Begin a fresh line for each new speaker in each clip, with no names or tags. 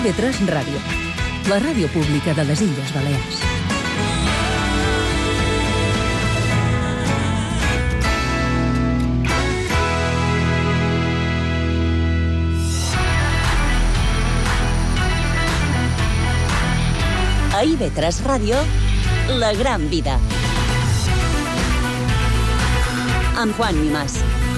IB3 Ràdio, la ràdio pública de les Illes Balears.
A IB3 Ràdio, La Gran Vida. Amb Juan Mimàs.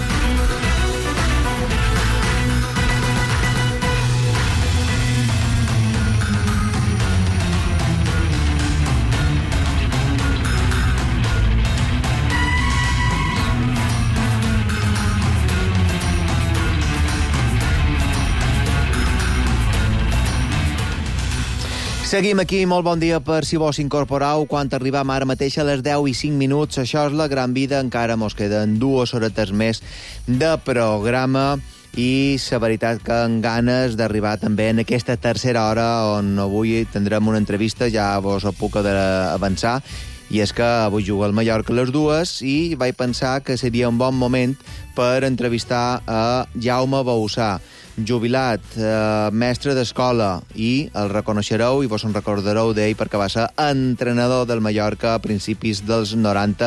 Seguim aquí, molt bon dia per si vos incorporau. Quan arribam ara mateix a les 10 i 5 minuts, això és La Gran Vida, encara mos queden 2 horetes més de programa i la veritat que amb ganes d'arribar també en aquesta tercera hora on avui tindrem una entrevista, ja vos ho puc avançar, i és que avui juga el Mallorca a les 2 i vaig pensar que seria un bon moment per entrevistar a Jaume Bauçà, jubilat, mestre d'escola, i el reconeixereu i vos en recordareu d'ell perquè va ser entrenador del Mallorca a principis dels 90,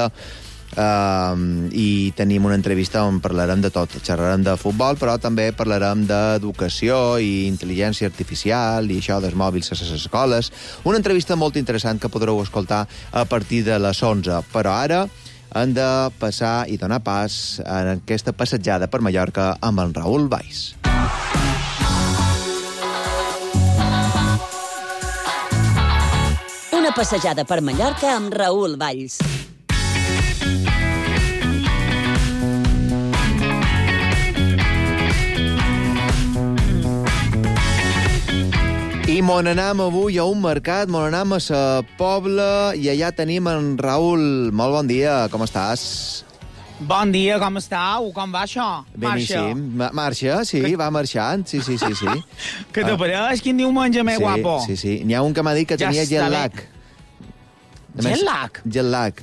i tenim una entrevista on parlarem de tot. Xerrarem de futbol, però també parlarem d'educació i intel·ligència artificial i això dels mòbils a les escoles. Una entrevista molt interessant que podreu escoltar a partir de les 11. Però ara hem de passar i donar pas a aquesta passejada per Mallorca amb en Raül Valls.
Una passejada per Mallorca amb Raül Valls.
I mon anam avui a un mercat, mon anam a la Pobla, i allà tenim en Raül. Molt bon dia, com estàs?
Bon dia, com estàu? Com va això?
Beníssim. Marxa, sí, va marxant, sí.
Que t'apareix? Quin diumenge més guapo?
Sí. N'hi ha un que m'ha dit que tenia jet lag.
Jet lag?
Jet lag.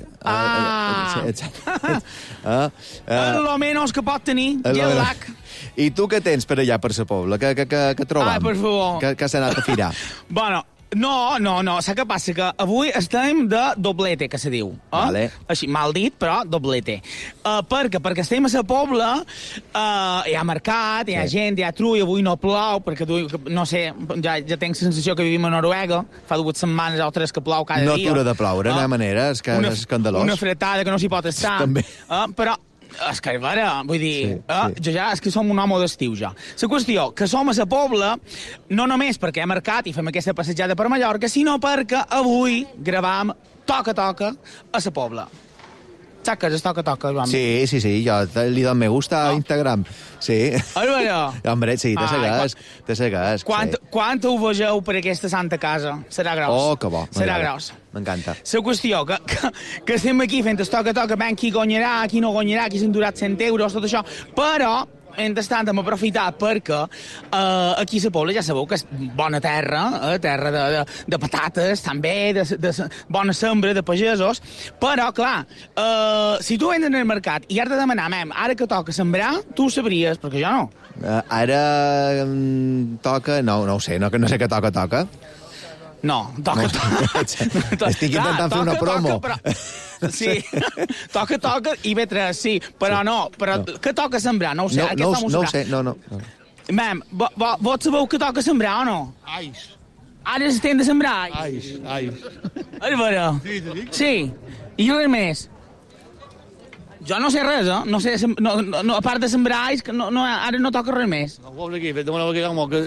Lo menos que pot tenir, jet lag.
I tu què tens per allà, per la Pobla? Què trobam?
Per favor.
Què s'ha anat a firar?
Bueno, no, saps què passa? Que avui estem de doblete, que se diu.
Vale.
Així, mal dit, però doblete. Perquè estem a la Pobla, hi ha mercat, hi ha gent, hi ha trull, avui no plou, perquè no sé, ja tenc la sensació que vivim a Noruega, fa 2 setmanes o 3 que plou cada dia.
No atura de ploure, no hi ha manera, és que és escandalós.
Una fretada que no s'hi pot estar.
També.
Però és que és vera, vull dir, jo ja és que som un home d'estiu ja. La qüestió, que som a la Pobla, no només perquè hi ha mercat i fem aquesta passejada per Mallorca, sinó perquè avui gravam Toca a la Pobla. Saps que és Toca, Joan?
Sí, jo li dono me gusta a Instagram. Sí.
Bueno.
Hombre, sí, te segues.
Quan ho vegeu per aquesta santa casa? Serà gros.
Oh, que bo.
Serà gros.
M'encanta.
La qüestió, que estem aquí fent el Toca, veiem qui guanyarà, qui no guanyarà, qui s'endurat 100 euros, tot això, però mentrestant hem aprofitat perquè aquí a la Pobla ja sabeu que és bona terra, terra de patates, també, de bona sembra, de pagesos, però, clar, si tu entres al mercat i has de demanar, ara que toca sembrar, tu ho sabries, perquè jo no.
Ara toca, no ho sé, no sé què toca.
No, toca.
Estic intentant fer una promo.
Sí, toca IB3, sí, però què toca sembrar? No ho sé.
No ho sé, no.
Mem, vols saber què toca sembrar o no?
Ais.
Ara s'estem de sembrar?
Ais.
És vera? Sí. I res més? Jo no sé res, no sé, a part de sembrar ais, ara no toca res més.
No vols aquí, demana que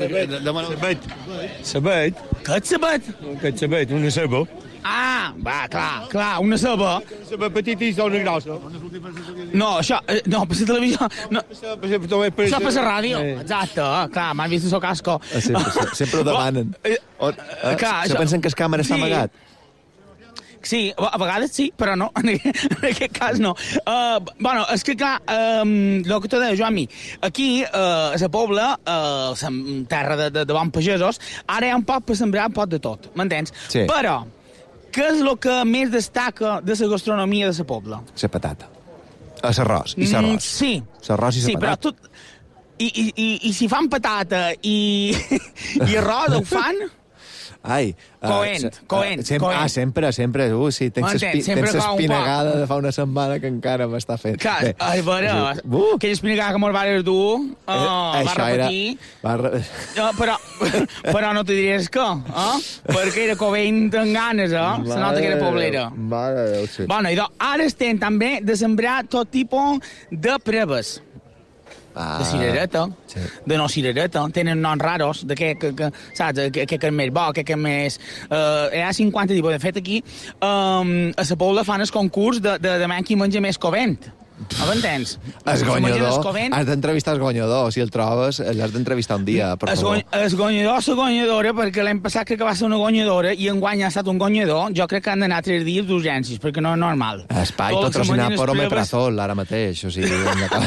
sabet.
Què és sabet?
Què és sabet? Una ceba.
Va, clar, una ceba.
Ceba petita i una grossa.
No, això, no, per la televisió... Això per la ràdio, exacte, clar, m'han vist el casco.
Sempre ho demanen. Se pensen que el càmera està amagat.
Sí, a vegades sí, però no, en aquest cas no. És que, clar, el que t'ho deia, Joan, aquí, a la Pobla, terra de bons pagesos, ara hi ha un pot per sembrar un pot de tot, m'entens?
Sí.
Però, què és el que més destaca de la gastronomia de la Pobla?
La patata. L'arròs i l'arròs.
Sí.
L'arròs i la patata.
Però I si fan patata i arròs, ho fan?
Ai,
Coent.
sempre. Sí, tens l'espinagada de fa una setmana que encara m'està fent.
Clar, ai, veure, aquella espinagada que mos vas dur, va repetir. Però no te diries que, perquè era Coent amb ganes, se nota que era poblera.
Mare Déu, sí.
Bueno, i ara estem també de sembrar tot tipus de preves. De cirereta, de no cirereta, tenen noms raros, de què saps, què és més bo, què és més... Hi ha 50 tipus. De fet, aquí a la Pobla fan el concurs de qui menja més covent. M'entens?
El guanyador, has d'entrevistar el guanyador, si el trobes, l'has d'entrevistar un dia, per favor.
El guanyador, la guanyadora, perquè l'any passat crec que va ser una guanyadora i enguany ha estat un guanyador, jo crec que han d'anar 3 dies d'urgències, perquè no és normal.
Espai patrocinat per Omeprazol, ara mateix, o sigui...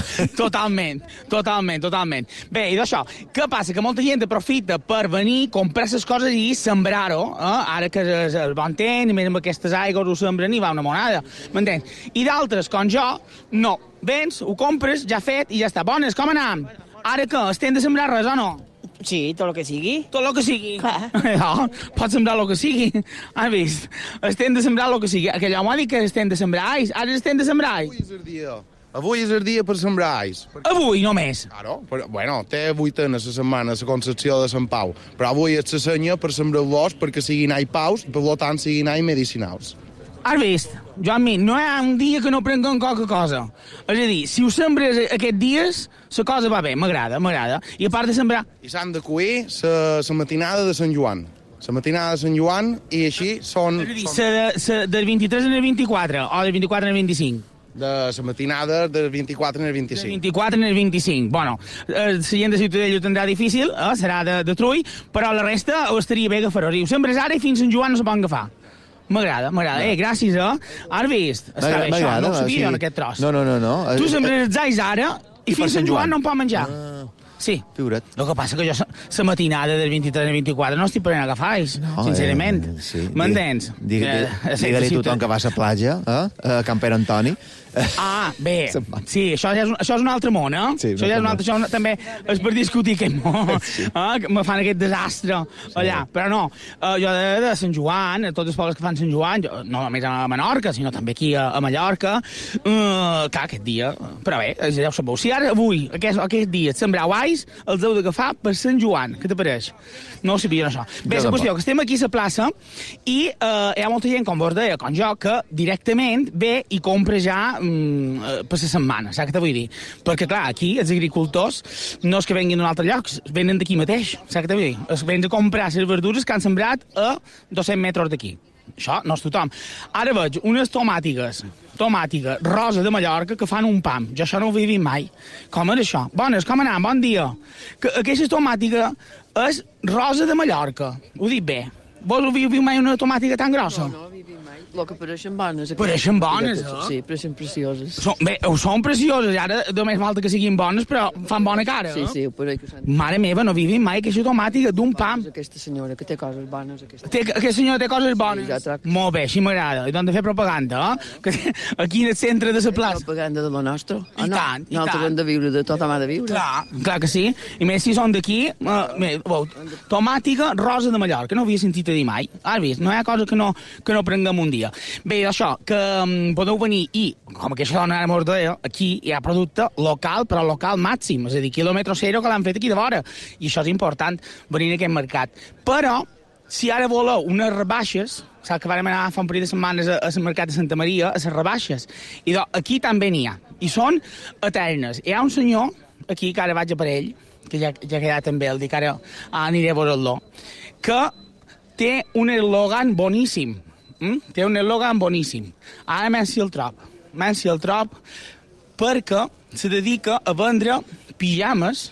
Totalment. Bé, i d'això, què passa? Que molta gent aprofita per venir, comprar les coses i sembrar-ho, ara que és el bon temps, i més amb aquestes aigües ho sembren i va una monada, m'entens? I d'altres, com jo, no. Vens, ho compres, ja fet, i ja està. Bones, com anam? Ara què? Estem de sembrar res o no?
Sí, tot el que sigui.
Tot el que sigui?
Clar.
No, pots sembrar el que sigui. Has vist? Estem de sembrar el que sigui. Aquell home ha dit que estem de sembrar ais. Ara estem de sembrar ais.
Avui és el dia per sembrar ais.
Avui, només?
Claro, bueno, té 8 anys la setmana la Concepció de Sant Pau, però avui és la senya per sembrar-los perquè siguin ais paus i per tant siguin ais medicinals.
Has vist? Joan, no hi ha un dia que no prenguen qualque cosa. És a dir, si ho sembres aquests dies, la cosa va bé, m'agrada. I a part de sembrar...
I s'han de cuir la matinada de Sant Joan. La matinada de Sant Joan, i així són...
És a dir, del 23 al 24, o del 24 al 25?
De la matinada del 24 al 25.
Del 24 al 25. Bueno, la gent de Ciutadella ho tindrà difícil, serà de trull, però la resta ho estaria bé agafar. O sigui, ho sembres ara i fins Sant Joan no se poden agafar. M'agrada. Gràcies, Has vist? Està bé, això, no ho sabia en aquest tros.
No.
Tu sembres els ais ara i fins Sant Joan no en pot menjar. Sí.
Figura't.
El que passa que jo la matinada del 23 al 24 no estic prenent agafar, sincerament.
Sí.
M'entens?
Digue-li a tothom que va a la platja, a Can Pere Antoni.
Bé, sí, això és un altre món,
Sí,
això també és per discutir aquest món, que me fan aquest desastre allà, però no, jo de Sant Joan, tots els pobles que fan Sant Joan, no només a Menorca, sinó també aquí a Mallorca, clar, aquest dia, però bé, ja ho sabeu, si ara avui, aquest dia, sembrau ais, els heu d'agafar per Sant Joan, què t'apareix? No ho sabia, això. Bé, la qüestió, que estem aquí a la plaça i hi ha molta gent, com vos deia, com jo, que directament ve i compra ja per la setmana, saps què te vull dir? Perquè, clar, aquí els agricultors no és que venguin d'un altre lloc, venen d'aquí mateix, saps què te vull dir? Es venen a comprar les verdures que han sembrat a 200 metres d'aquí. Això no és tothom. Ara veig unes tomàtiques rosa de Mallorca que fan un pam. Jo això no ho he vist mai. Com és això? Bones, com anam? Bon dia. Aquesta tomàtica és rosa de Mallorca. Ho dic bé. Vos heu vist mai una tomàtica tan grossa?
No, mai. El que pareixen bones.
Pareixen bones,
Sí, pareixen precioses.
Són precioses, ara només falta que siguin bones, però fan bona cara,
Sí, ho pareix que s'han...
Mare meva, no vivim mai aquesta tomàtica d'un pam.
Aquesta senyora, que té coses bones.
Aquesta senyora té coses bones?
Sí, ja tracta.
Molt bé, així m'agrada. I doncs de fer propaganda, Que aquí en el centre de la plaça.
Propaganda de la nostra.
I tant.
Nosaltres hem de viure de tothom ha de viure.
Clar que sí. I més si són d'aquí, tomàtica rosa de Mallorca, no havia sentit a dir mai. Has vist? No hi ha cosa que no prenguem un dia. Bé, això, que podeu venir i, com aquesta dona ara mos deia, aquí hi ha producte local, però local màxim, és a dir, quilòmetre zero que l'han fet aquí de vora. I això és important, venir a aquest mercat. Però, si ara voleu unes rebaixes, saps que vam anar fa un parell de setmanes al mercat de Santa Maria, a les rebaixes, i aquí també n'hi ha. I són eternes. Hi ha un senyor, aquí, que ara vaig a per ell, que ja ha quedat també, el dic ara aniré a veure-lo, que té un eslògan boníssim. Té un eslògan boníssim. Ara menys el trob, perquè se dedica a vendre pijames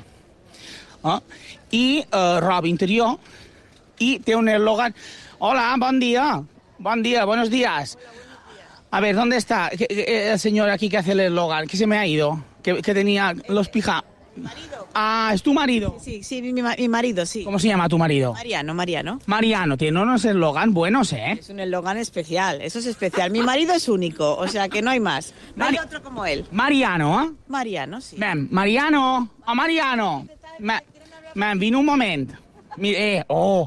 i roba interior i té un eslògan. Hola, bon dia. Bon dia, buenos días. A ver, ¿dónde está el señor aquí que hace el eslogan? Que se me ha ido. Que tenía los Ah, ¿es tu marido?
Sí, mi marido, sí.
¿Cómo se llama tu marido?
Mariano.
Mariano, tiene unos eslogan buenos, ¿eh?
Es un eslogan especial, eso es especial. Mi marido es único, o sea que no hay más. No hay otro como él.
Mariano, eh?
Mariano, sí.
Mem, Mariano, Mariano. Mem, vine un moment. Mira,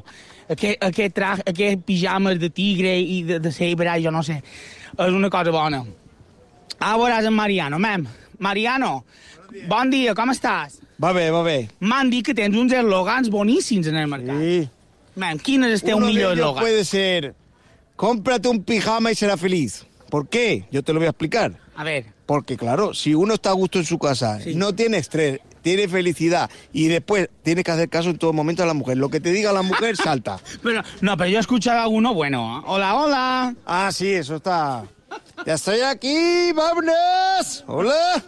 aquest pijama de tigre i de zebra, jo no sé. És una cosa bona. Ara veuràs en Mariano. Mem, Mariano, bon dia, com estàs?
Va bé.
M'han dit que tens uns eslogans boníssims en el mercat.
Sí.
Mem, quin és el teu
Uno de
millor
ellos
eslògan?
puede ser, cómprate un pijama y será feliz. ¿Por qué? Yo te lo voy a explicar.
A ver.
Porque, claro, si uno está a gusto en su casa, no tiene estrés, tiene felicidad y después tiene que hacer caso en todo momento a la mujer. Lo que te diga la mujer, salta.
Pero yo he escuchado a uno bueno. ¿Eh? Hola.
Ah, sí, eso está. Ya estoy aquí, vámonos. Hola.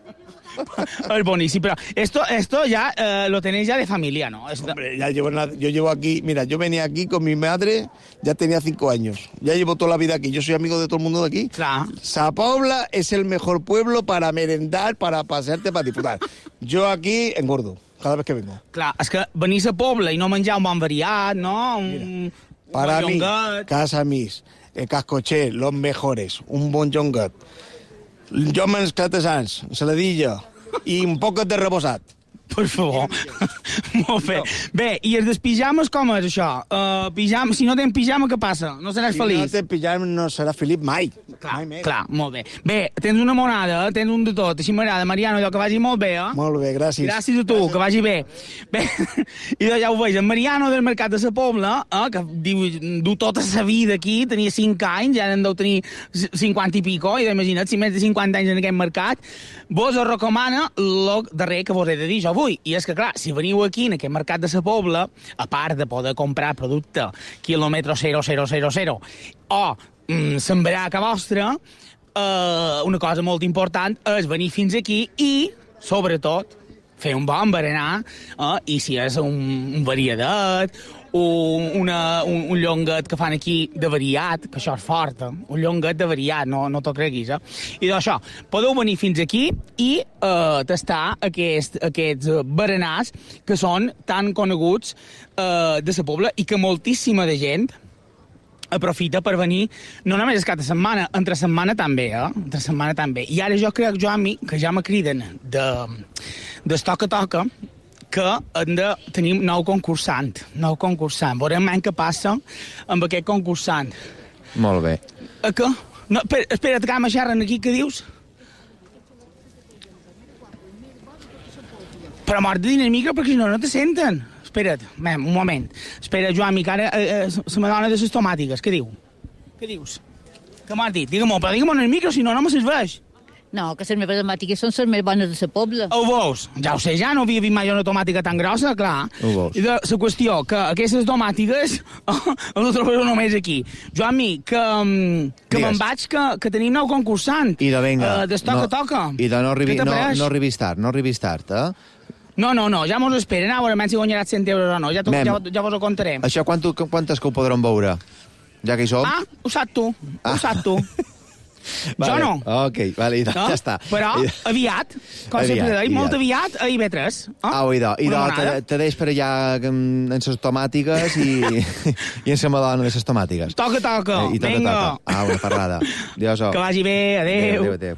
Es buenísimo, pero esto ya lo tenéis ya de familia, ¿no?
Hombre, yo llevo aquí, mira, yo venía aquí con mi madre, ya tenía 5 años. Ya llevo toda la vida aquí, yo soy amigo de todo el mundo de aquí.
Claro.
Sa Pobla es el mejor pueblo para merendar, para pasearte, para disfrutar. Yo aquí engordo, cada vez que vengo.
Clar, és que venir a Pobla i no menjar un bon variat, no?
Para
bon
mí,
llonguet.
Casa Mis, Cascoché, los mejores, un bon llonguet. Jo amb els catesans, saladilla i un poc de reposat.
Per favor. Molt bé. Bé, i els dels pijames com és això? Pijama, si no tens pijama, què passa? No seràs feliç?
Si no tens pijama, no seràs feliç mai.
Clar, molt bé. Bé, tens una monada, tens un de tot. Així m'agrada, Mariano, allò que vagi molt bé, eh?
Molt bé, gràcies.
Gràcies a tu, que vagi bé. Bé, i ja ho veig, en Mariano del Mercat de la Pobla, que du tota la vida aquí, tenia 5 anys, ja en deu tenir 50 i pico, i imagina't, si més de 50 anys en aquest mercat, vos us recomana el darrer que vos he de dir jo avui. I és que, clar, si veniu aquí, en aquest Mercat de la Pobla, a part de poder comprar producte quilòmetre 0000 o sembrar a casa vostra, una cosa molt important és venir fins aquí i, sobretot, fer un bon berenar, i si és un variadet, un llonguet que fan aquí de variat, que això és fort, un llonguet de variat, no t'ho creguis, I d'això, podeu venir fins aquí i tastar aquests berenars que són tan coneguts de la Pobla i que moltíssima de gent aprofita per venir, no només el cap de setmana, entre setmana també, entre setmana també. I ara jo crec, Joan, que ja me criden del toca-toca, que hem de tenir nou concursant. Veurem què passa amb aquest concursant.
Molt bé.
Què? No, espera't, que me xerren aquí, què dius? Però mort de dir el micro perquè si no te senten. Espera't, un moment. Espera, Joan, que ara se m'adona de les tomàtiques. Què diu? Què dius? Què m'has dit? Digue-m'ho, però digue-m'ho en el micro, si no me serveix.
No, que les meves tomàtiques són les més bones de la Pobla.
Ho veus? Ja ho sé, ja no havia vist mai una tomàtica tan grossa, clar.
Ho veus.
I la qüestió, que aquestes tomàtiques les trobareu només aquí. Joan, que me'n vaig, que tenim nou concursant.
I de vinga.
Toca.
I de no arribis tard,
No, ja mos esperen, a veure si guanyaràs 100 euros o no, ja vos ho contarem.
Això quantes que ho podran veure? Ja que hi som?
Ho saps tu.
Vale.
Jo no.
Ok, vale, ja està.
Però aviat, com sempre deia, molt aviat, a IB3.
Te deix per allà en les tomàtiques i en la madona de les tomàtiques.
Toca. Vinga.
Una parlada. Adiós.
Que vagi bé, adéu.
Adéu.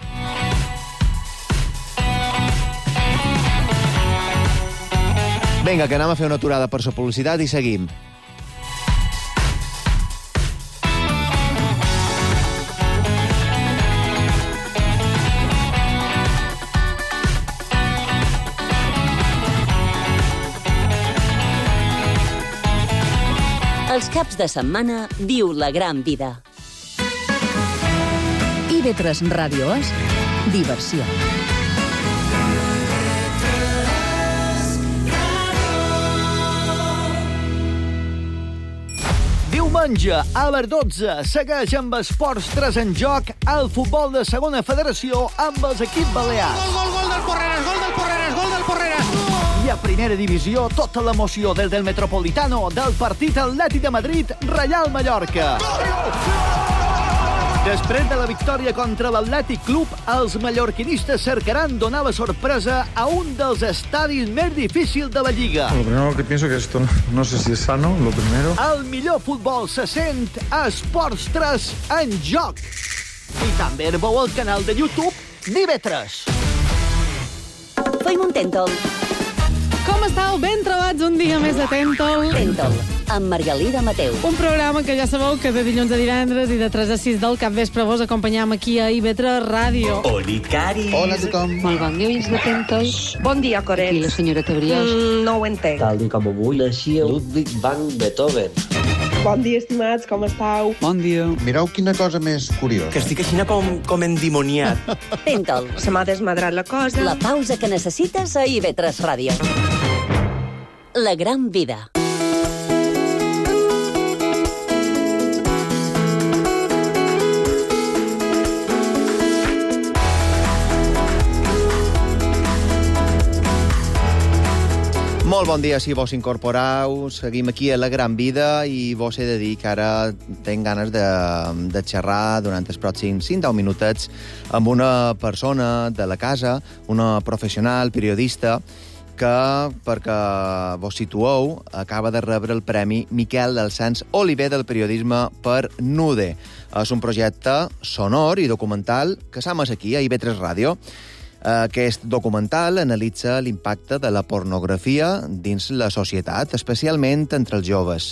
Vinga, que anem a fer una aturada per la publicitat i seguim.
Els caps de setmana viu la gran vida.
IB3 Ràdio és diversió.
Diumenge a les 12 segueix amb Esports 3 en joc el futbol de segona federació amb els equips balears.
Gol del Porreres!
I a primera divisió, tota l'emoció des del Metropolitano del partit Atlètic de Madrid, Reial Mallorca. Després de la victòria contra l'Atlètic Club, els mallorquinistes cercaran donar la sorpresa a un dels estadis més difícils de la Lliga.
Lo primero que pienso que esto no sé si es sano, lo primero.
El millor futbol se sent a Esports 3 en joc. I també veu el canal de YouTube d'IV3.
Fem un Tèntol.
Com estàu? Ben trobats un dia més de Tèntol.
Tèntol, amb Margalida Mateu.
Un programa que ja sabeu que de dilluns a divendres i de 3 a 6 del capvespre vos acompanyam aquí a IV3 Ràdio.
Oli, Cari.
Hola a tothom.
Molt bon dia, de Tèntol.
Bon dia, Coret.
I la senyora Tebriós.
No ho entenc.
Tal i com avui naixia Ludwig van Beethoven.
Bon dia, estimats, com estàu?
Bon dia.
Mireu quina cosa més curiosa.
Que estic així com endimoniat.
Tèntol.
Se m'ha desmadrat la cosa.
La pausa que necessites a IV3 Ràdio. La gran vida.
Molt bon dia, si vos incorporeu. Seguim aquí a La Gran Vida i vos he de dir que ara tinc ganes de xerrar durant els pròxims 5-10 minutets amb una persona de la casa, una professional, periodista, que, perquè vos situeu, acaba de rebre el Premi Miquel dels Sants Oliver del periodisme per NUDE. És un projecte sonor i documental que s'ha emès aquí, a IV3 Ràdio. Aquest documental analitza l'impacte de la pornografia dins la societat, especialment entre els joves.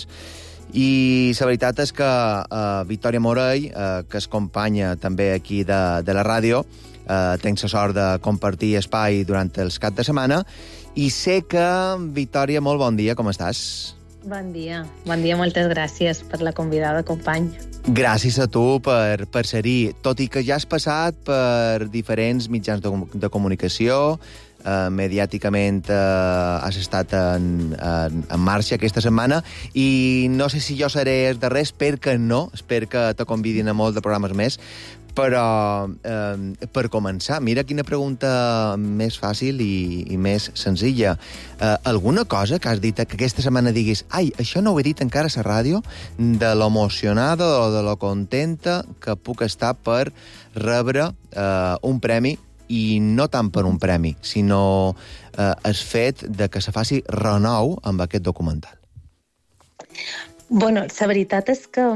I la veritat és que Victòria Morell, que és companya també aquí de la ràdio, tenc la sort de compartir espai durant els caps de setmana, i sé que, Victòria, molt bon dia, com estàs?
Bon dia, moltes gràcies per la convidada, company.
Gràcies a tu per ser-hi, tot i que ja has passat per diferents mitjans de comunicació, mediàticament has estat en marxa aquesta setmana, i no sé si jo seré el darrer, espero que te convidin a molt de programes més, però per començar, mira quina pregunta més fàcil i més senzilla. Alguna cosa que has dit que aquesta setmana diguis ai, això no ho he dit encara a la ràdio, de lo emocionada o de lo contenta que puc estar per rebre un premi, i no tant per un premi, sinó el fet de que se faci renou amb aquest documental.
Bueno, la veritat és que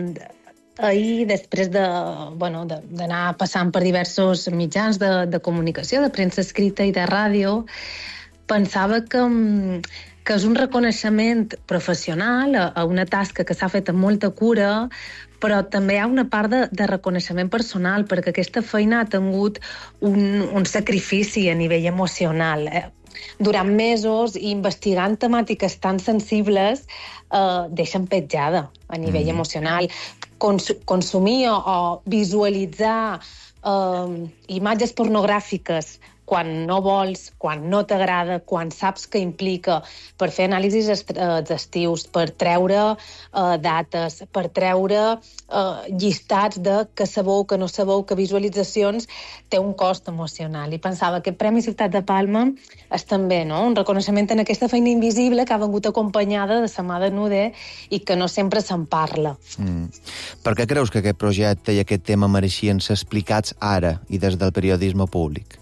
ahir, després d'anar passant per diversos mitjans de comunicació, de premsa escrita i de ràdio, pensava que és un reconeixement professional a una tasca que s'ha fet amb molta cura, però també hi ha una part de reconeixement personal, perquè aquesta feina ha tingut un sacrifici a nivell emocional. Durant mesos, investigant temàtiques tan sensibles, deixen petjada a nivell emocional. Consumir o visualitzar imatges pornogràfiques quan no vols, quan no t'agrada, quan saps que implica, per fer anàlisis exhaustius, per treure dates, per treure llistats de que sabeu, que no sabeu, que visualitzacions, té un cost emocional. I pensava que el Premi Ciutat de Palma és també un reconeixement en aquesta feina invisible que ha vengut acompanyada de la mà de NUDE i que no sempre se'n parla.
Per què creus que aquest projecte i aquest tema mereixien ser explicats ara i des del periodisme públic?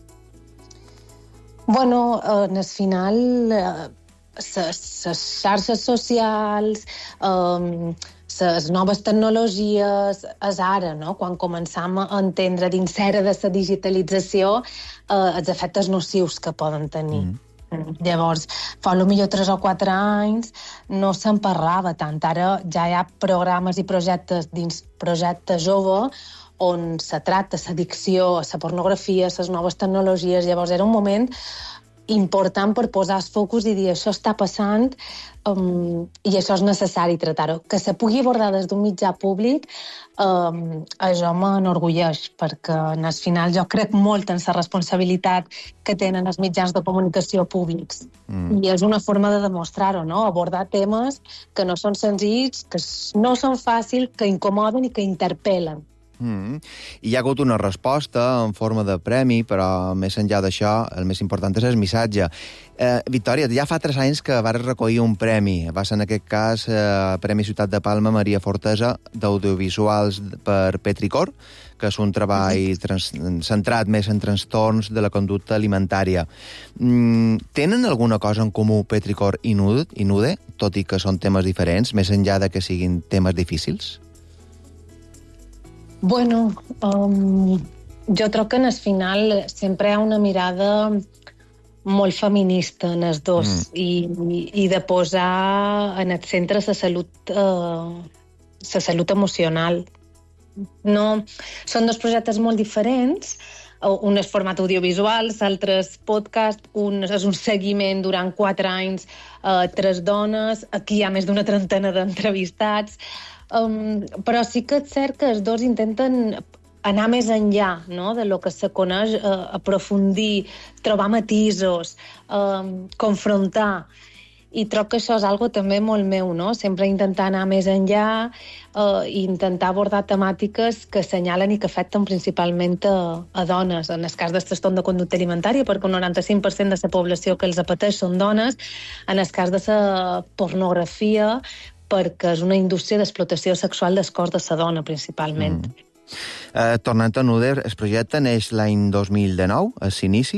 Bueno, en el final, les xarxes socials, les noves tecnologies, és ara, no?, quan començam a entendre dins l'era de la digitalització els efectes nocius que poden tenir. Llavors, fa potser 3 o 4 anys no se'n parlava tant. Ara ja hi ha programes i projectes dins Projecte Jove on se tracta l'addicció a la pornografia, a les noves tecnologies. Llavors era un moment important per posar el focus i dir això està passant i això és necessari tratar-ho. Que se pugui abordar des d'un mitjà públic, això m'enorgulleix, perquè al final jo crec molt en la responsabilitat que tenen els mitjans de comunicació públics. I és una forma de demostrar-ho, no? Abordar temes que no són senzills, que no són fàcils, que incomoden i que interpel·len.
I hi ha hagut una resposta en forma de premi, però més enllà d'això, el més important és el missatge. Victòria, ja fa 3 anys que vas recollir un premi. Va ser en aquest cas Premi Ciutat de Palma Maria Fortesa d'Audiovisuals per Petricor, que és un treball centrat més en trastorns de la conducta alimentària. Tenen alguna cosa en comú Petricor i Nude, tot i que són temes diferents, més enllà de que siguin temes difícils?
Bueno, jo trobo que en el final sempre hi ha una mirada molt feminista en els dos i de posar en el centre la salut emocional. No, són 2 projectes molt diferents. Un és format audiovisual, l'altre és podcast, un és un seguiment durant 4 anys, 3 dones, aquí hi ha més d'una 30 d'entrevistats, però sí que és cert que els dos intenten anar més enllà, no?, de lo que se coneix, aprofundir, trobar matisos, confrontar. I trobo que això és algo també molt meu, no?, sempre intentar anar més enllà i intentar abordar temàtiques que assenyalen i que afecten principalment a dones. En el cas del trastorn de conducta alimentària, perquè un 95% de la població que els pateix són dones. En el cas de la pornografia, perquè és una indústria d'explotació sexual del cos de la dona, principalment.
Tornant a Nude, el projecte neix l'any 2019, a l'inici?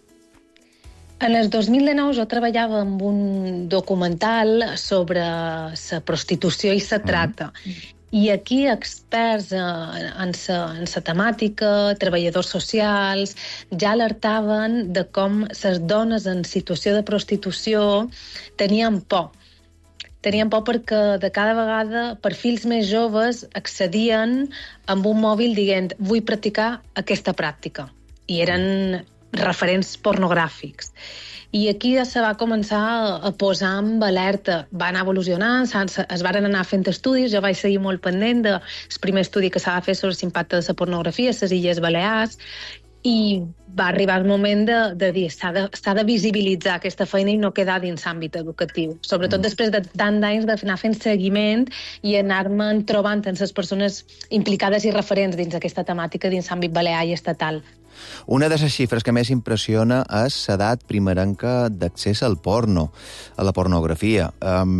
En el 2019 jo treballava amb un documental sobre la prostitució i la tracta. I aquí experts en la temàtica, treballadors socials, ja alertaven de com les dones en situació de prostitució tenien por. Tenien por perquè de cada vegada perfils més joves accedien amb un mòbil dient vull practicar aquesta pràctica. I eren referents pornogràfics. I aquí ja se va començar a posar amb alerta. Va anar evolucionant, es van anar fent estudis, jo vaig seguir molt pendent del primer estudi que s'ha de fer sobre l'impacte de la pornografia a les Illes Balears, i va arribar el moment de dir s'ha de visibilitzar aquesta feina i no quedar dins l'àmbit educatiu. Sobretot després de tant d'anys d'anar fent seguiment i anar-me'n trobant amb les persones implicades i referents dins aquesta temàtica dins l'àmbit balear i estatal.
Una de les xifres que més impressiona és l'edat primerenca d'accés al porno, a la pornografia.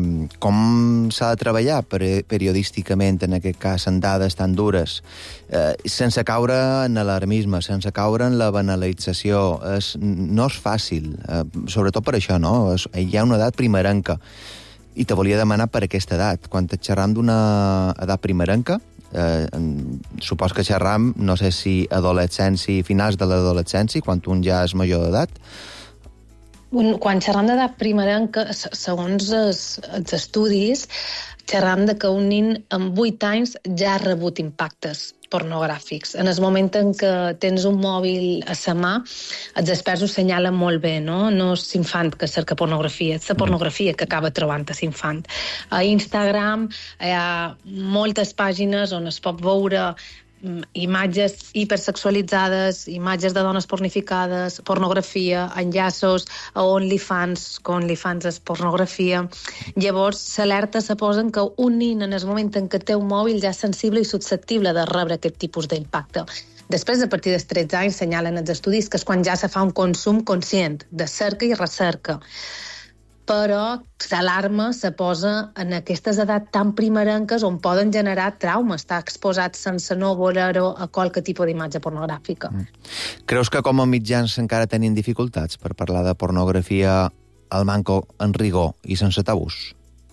Com s'ha de treballar periodísticament, en aquest cas, en dades tan dures, sense caure en alarmisme, sense caure en la banalització? No és fàcil, sobretot per això, no? Hi ha una edat primerenca. I te volia demanar per aquesta edat. Quan et xerram d'una edat primerenca, supos que xerram, no sé si adolescència, finals de l'adolescència, quan un ja és major d'edat.
Quan xerram d'edat primerenca, segons els estudis, xerram de que un nin amb 8 anys ja ha rebut impactes pornogràfics. En el moment en què tens un mòbil a la mà, els experts ho senyalen molt bé, no? No és l'infant que cerca pornografia, és la pornografia que acaba trobant l'infant. A Instagram hi ha moltes pàgines on es pot veure imatges hipersexualitzades, imatges de dones pornificades, pornografia, enllaços a OnlyFans, que OnlyFans és pornografia. Llavors, s'alerta, se posen que un nin en el moment en què té un mòbil ja és sensible i susceptible de rebre aquest tipus d'impacte. Després, a partir dels 13 anys, senyalen els estudis que és quan ja se fa un consum conscient de cerca i recerca. Però l'alarma se posa en aquestes edats tan primerenques on poden generar trauma, estar exposats sense no voler-ho a qualque tipus d'imatge pornogràfica.
Creus que com a mitjans encara tenim dificultats per parlar de pornografia al manco en rigor i sense tabús?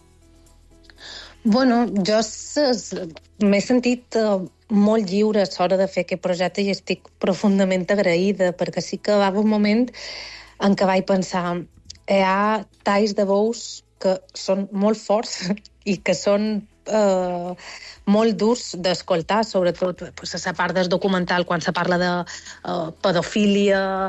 Bueno, jo m'he sentit molt lliure a l'hora de fer aquest projecte i estic profundament agraïda, perquè sí que va haver un moment en què vaig pensar hi ha talls de veus que són molt forts i que són molt durs d'escoltar, sobretot a la part del documental, quan se parla de pedofília,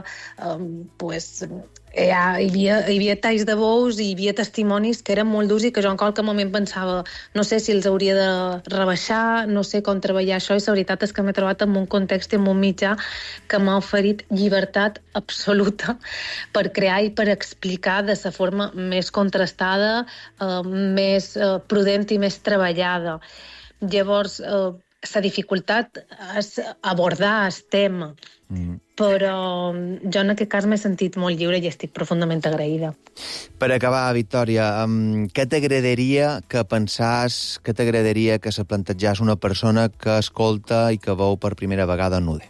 hi havia talls de veus i hi havia testimonis que eren molt durs i que jo en qualque moment pensava no sé si els hauria de rebaixar, no sé com treballar això, i la veritat és que m'he trobat en un context i en un mitjà que m'ha oferit llibertat absoluta per crear i per explicar de la forma més contrastada, més prudent i més treballada. Llavors, la dificultat és abordar el tema, però jo en aquest cas m'he sentit molt lliure i estic profundament agraïda.
Per acabar, Victòria, què t'agradaria que pensàs, què t'agradaria que se plantejàs una persona que escolta i que veu per primera vegada Nude?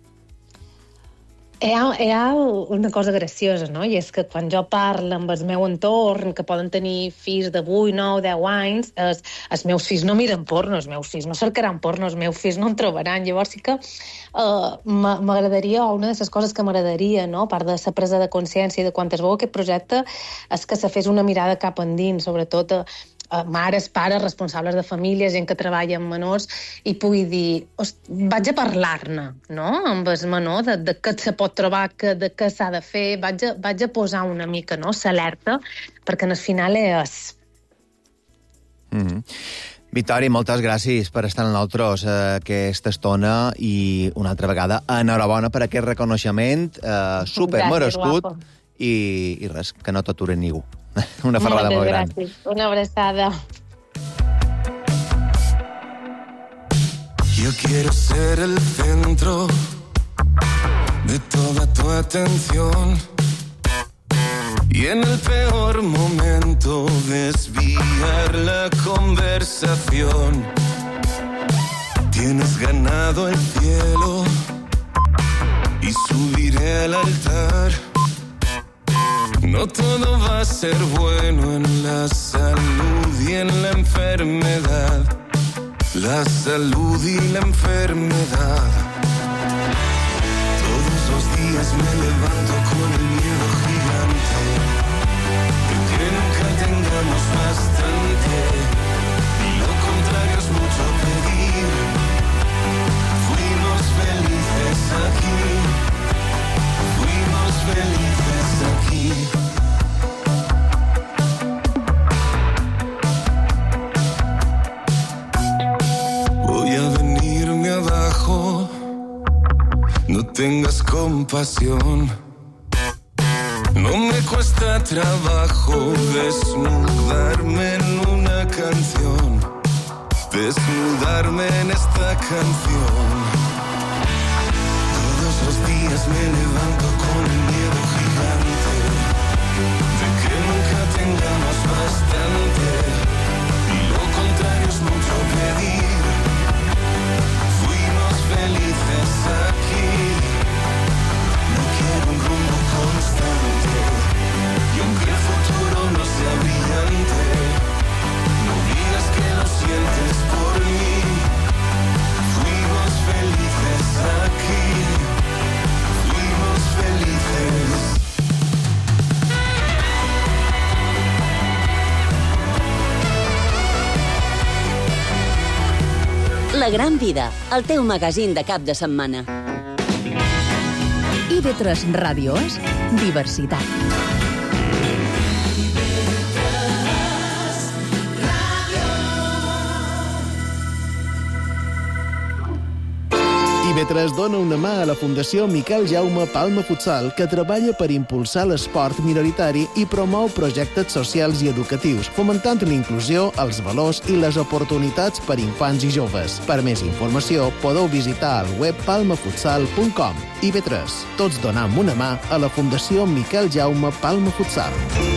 Hi ha una cosa graciosa, no? I és que quan jo parlo amb el meu entorn, que poden tenir fills de 8, 9, 10 anys, els meus fills no miren porno, els meus fills no cercaran porno, els meus fills no en trobaran. Llavors sí que m'agradaria, o una de les coses que m'agradaria, no? A part de la presa de consciència i de quan es veu aquest projecte, és que se fes una mirada cap endins, sobretot mares, pares, responsables de famílies, gent que treballa amb menors, i pugui dir, vaig a parlar-ne, no?, amb el menor, de què se pot trobar, de què s'ha de fer, vaig a posar una mica, no?, l'alerta, perquè al final és...
Victòria, moltes gràcies per estar amb nosaltres aquesta estona i una altra vegada enhorabona per aquest reconeixement supermerescut i res, que no t'ature ningú. Una ferrada molt gran.
Una abraçada.
Yo quiero ser el centro de toda tu atención y en el peor momento desviar la conversación. Tienes ganado el cielo y subiré al altar. No todo va a ser bueno en la salud y en la enfermedad. La salud y la enfermedad. Todos los días me levanto con el miedo gigante de que nunca tengamos bastante. Y lo contrario es mucho pedir. Fuimos felices aquí. Fuimos felices aquí. Voy a venirme abajo, no tengas compasión. No me cuesta trabajo desnudarme en una canción, desnudarme en esta canción. Todos los días me levanto con el miedo gigante de que nunca tengamos bastante. Y lo contrario es mucho pedir. Fuimos felices aquí. No quiero un rumbo constante. Y aunque el futuro no sea brillante, no digas que lo sientes por mí. Fuimos felices aquí. Fuimos felices.
La Gran Vida, el teu magazín de cap de setmana.
IB3 Ràdio és diversitat.
IB3 dona una mà a la Fundació Miquel Jaume Palma Futsal, que treballa per impulsar l'esport minoritari i promou projectes socials i educatius, fomentant la inclusió, els valors i les oportunitats per infants i joves. Per més informació, podeu visitar el web palmafutsal.com. IB3, tots donam una mà a la Fundació Miquel Jaume Palma Futsal.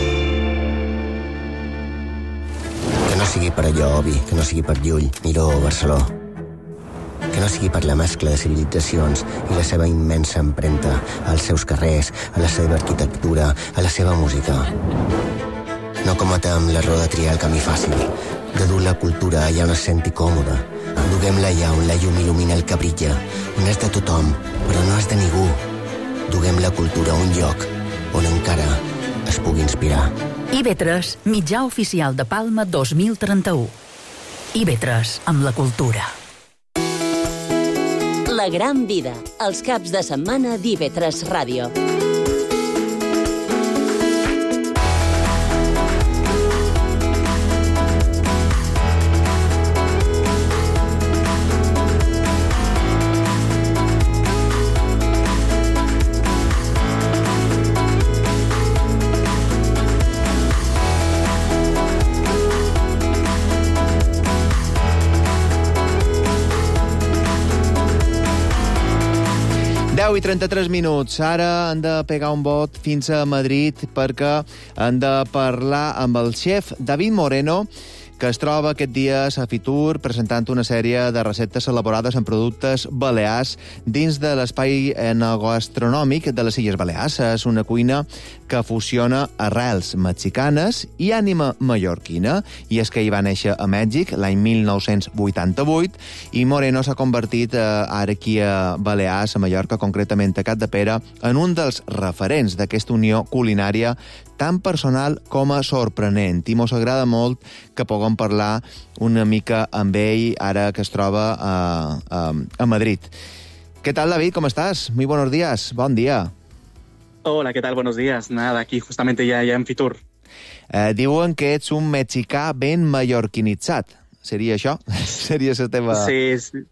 Que no sigui per allò, Obi, que no sigui per Llull, Miró o Barceló. Que no sigui per la mescla de civilitzacions i la seva immensa empremta als seus carrers, a la seva arquitectura, a la seva música. No cometem l'error de triar el camí fàcil, de dur la cultura allà on es senti còmode. Duguem-la allà on la llum il·lumina el que brilla, on és de tothom, però no és de ningú. Duguem la cultura a un lloc on encara es pugui inspirar.
IB3, mitjà oficial de Palma 2031. IB3, amb la cultura.
La Gran Vida, els caps de setmana d'IB3 Ràdio.
10:33. Ara han de pegar un bot fins a Madrid perquè han de parlar amb el xef David Moreno, que es troba aquest dies a Fitur presentant una sèrie de receptes elaborades en productes balears dins de l'espai enogastronòmic de les Illes Balears. És una cuina que fusiona arrels mexicanes i ànima mallorquina, i és que hi va néixer a Mèxic l'any 1988, i Moreno s'ha convertit ara aquí a Balears, a Mallorca, concretament a Capdepera, en un dels referents d'aquesta unió culinària tan personal com a sorprenent. I mos agrada molt que puguem parlar una mica amb ell ara que es troba a Madrid. ¿Qué tal, David? ¿Cómo estás? Muy buenos días. Bon dia.
Hola, ¿qué tal? Buenos días. Nada, aquí justamente ya en Fitur.
Diuen que ets un mexicà ben mallorquinitzat. Seria això? Seria la teva...
Sí.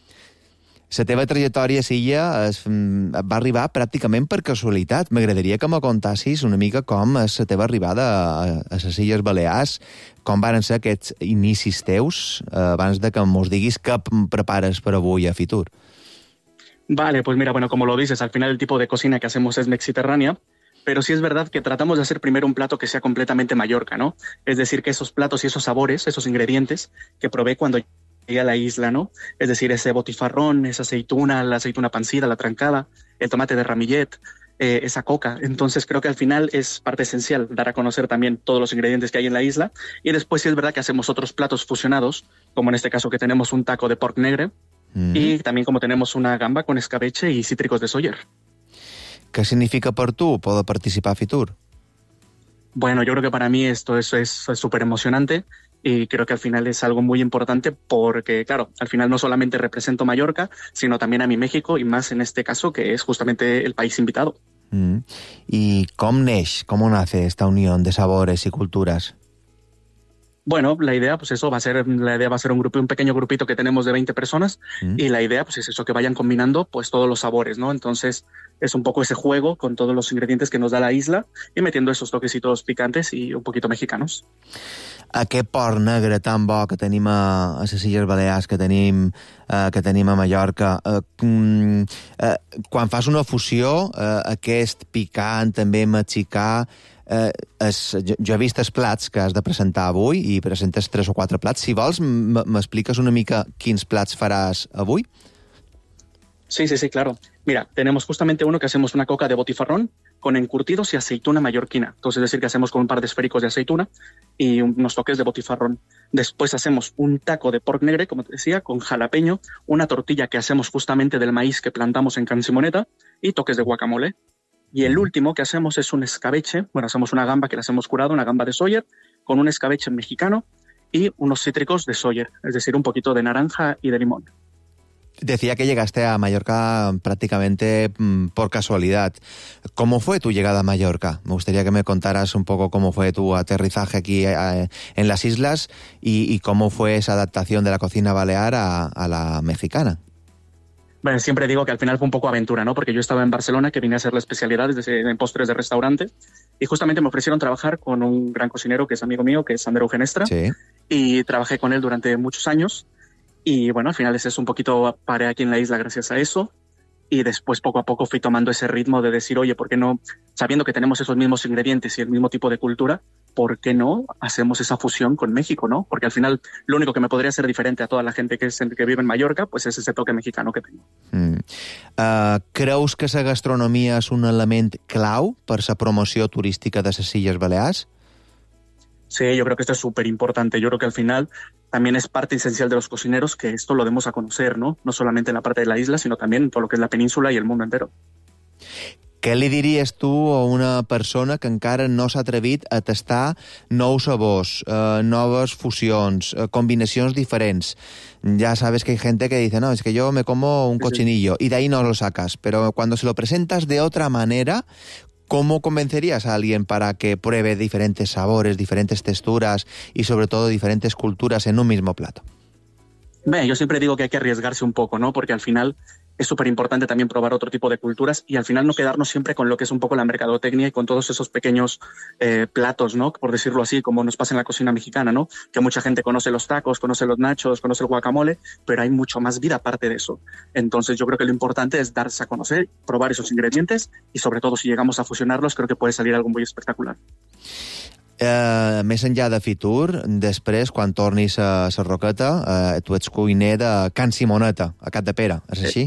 La teva trajectòria a Silla va arribar pràcticament per casualitat. M'agradaria que me contassis una mica com és la teva arribada a les Illes Balears, com van ser aquests inicis teus, abans de que mos diguis què prepares per avui a Fitur.
Vale, pues mira, bueno, como lo dices, al final el tipo de cocina que hacemos es mediterránea, pero sí es verdad que tratamos de hacer primero un plato que sea completamente Mallorca, ¿no? Es decir, que esos platos y esos sabores, esos ingredientes que probé cuando llegué a la isla, ¿no? Es decir, ese botifarrón, esa aceituna, la aceituna pancida, la trancada, el tomate de ramillet, esa coca. Entonces creo que al final es parte esencial dar a conocer también todos los ingredientes que hay en la isla. Y después sí es verdad que hacemos otros platos fusionados, como en este caso que tenemos un taco de porc negre, y también como tenemos una gamba con escabeche y cítricos de Sóller.
¿Qué significa por tú poder participar a Fitur?
Bueno, yo creo que para mí esto es súper emocionante y creo que al final es algo muy importante porque, claro, al final no solamente represento Mallorca, sino también a mi México y más en este caso que es justamente el país invitado.
¿Y cómo nace esta unión de sabores y culturas?
Bueno, la idea va a ser un pequeño grupito que tenemos de 20 personas y la idea pues es eso, que vayan combinando pues todos los sabores, ¿no? Entonces es un poco ese juego con todos los ingredientes que nos da la isla y metiendo esos toquecitos picantes y un poquito mexicanos.
Aquest porc negre tan bo que tenim a les Illes Balears, que tenim a Mallorca, quan fas una fusió, aquest picant també mexicà, jo he vist els plats que has de presentar avui i presentes 3 o 4 plats. Si vols, m'expliques una mica quins plats faràs avui?
Sí, claro. Mira, tenemos justamente uno que hacemos una coca de botifarrón con encurtidos y aceituna mallorquina. Entonces, es decir, que hacemos con un par de esféricos de aceituna y unos toques de botifarrón. Después hacemos un taco de porc negre, como te decía, con jalapeño, una tortilla que hacemos justamente del maíz que plantamos en Can Simoneta y toques de guacamole. Y el último que hacemos es un escabeche. Bueno, hacemos una gamba que la hemos curado, una gamba de Sóller, con un escabeche mexicano y unos cítricos de Sóller, es decir, un poquito de naranja y de limón.
Decía que llegaste a Mallorca prácticamente por casualidad. ¿Cómo fue tu llegada a Mallorca? Me gustaría que me contaras un poco cómo fue tu aterrizaje aquí en las islas y cómo fue esa adaptación de la cocina balear a la mexicana.
Bueno, siempre digo que al final fue un poco aventura, ¿no? Porque yo estaba en Barcelona, que vine a hacer la especialidad en postres de restaurante, y justamente me ofrecieron trabajar con un gran cocinero que es amigo mío, que es Andreu Genestra, y trabajé con él durante muchos años. Y bueno, al final es un poquito paré aquí en la isla gracias a eso. Y después poco a poco fui tomando ese ritmo de decir, oye, ¿por qué no, sabiendo que tenemos esos mismos ingredientes y el mismo tipo de cultura, ¿por qué no hacemos esa fusión con México, no? Porque al final lo único que me podría hacer diferente a toda la gente que vive en Mallorca, pues es ese toque mexicano que tengo.
Creus que la gastronomia és un element clau per la promoció turística de les Illes Balears?
Sí, yo creo que esto es súper importante. Yo creo que al final también es parte esencial de los cocineros que esto lo demos a conocer, ¿no? No solamente en la parte de la isla, sino también en todo lo que es la península y el mundo entero.
Què li diries tu a una persona que encara no s'ha atrevit a tastar nous sabors, noves fusions, combinacions diferents? Ya sabes que hay gente que dice, no, es que yo me como un cochinillo, y de ahí no lo sacas. Pero cuando se lo presentas de otra manera, ¿cómo convencerías a alguien para que pruebe diferentes sabores, diferentes texturas y sobre todo diferentes culturas en un mismo plato?
Yo siempre digo que hay que arriesgarse un poco, ¿no? Porque al final es súper importante también probar otro tipo de culturas y al final no quedarnos siempre con lo que es un poco la mercadotecnia y con todos esos pequeños platos, ¿no? Por decirlo así, como nos pasa en la cocina mexicana, ¿no? Que mucha gente conoce los tacos, conoce los nachos, conoce el guacamole, pero hay mucho más vida aparte de eso. Entonces yo creo que lo importante es darse a conocer, probar esos ingredientes y sobre todo si llegamos a fusionarlos creo que puede salir algo muy espectacular.
Més enllà de Fitur, després, quan tornis a Sarroqueta, tu ets cuiner de Can Simoneta, a Capdepera, ¿es així?